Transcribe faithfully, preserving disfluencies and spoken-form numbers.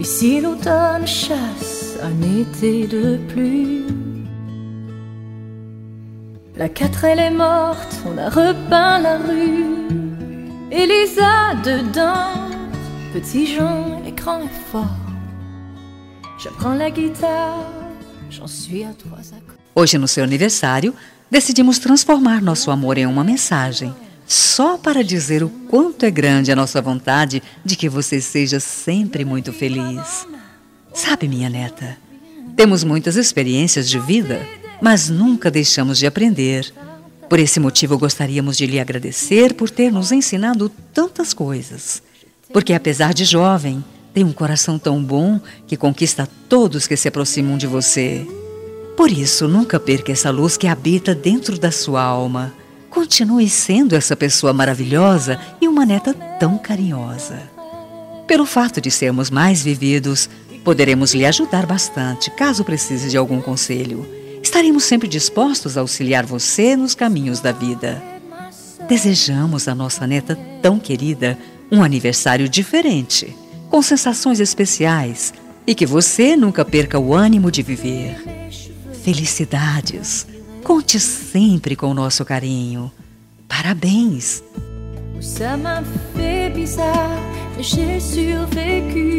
Ici l'automne chasse un été de pluie. La quatrelle est morte, on a repeint la rue. Elisa dedans, petit Jean, l'écran est fort. J'apprends la guitare, j'en suis à trois accords. Hoje, no seu aniversário, decidimos transformar nosso amor em uma mensagem, só para dizer o quanto é grande a nossa vontade de que você seja sempre muito feliz. Sabe, minha neta, temos muitas experiências de vida, mas nunca deixamos de aprender. Por esse motivo, gostaríamos de lhe agradecer por ter nos ensinado tantas coisas. Porque, apesar de jovem, tem um coração tão bom que conquista todos que se aproximam de você. Por isso, nunca perca essa luz que habita dentro da sua alma. Continue sendo essa pessoa maravilhosa e uma neta tão carinhosa. Pelo fato de sermos mais vividos, poderemos lhe ajudar bastante, caso precise de algum conselho. Estaremos sempre dispostos a auxiliar você nos caminhos da vida. Desejamos à nossa neta tão querida um aniversário diferente, com sensações especiais, e que você nunca perca o ânimo de viver. Felicidades! Conte sempre com o nosso carinho. Parabéns! Ça m'a fait bizarre, mais j'ai survécu.